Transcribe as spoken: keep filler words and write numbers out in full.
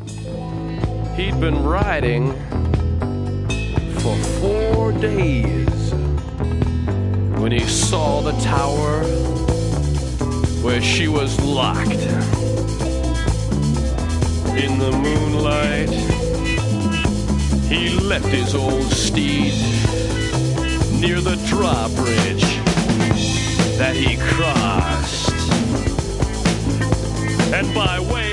He'd been riding for four days when he saw the tower where she was locked. In the moonlight, he left his old steed near the drawbridge that he crossed, and by way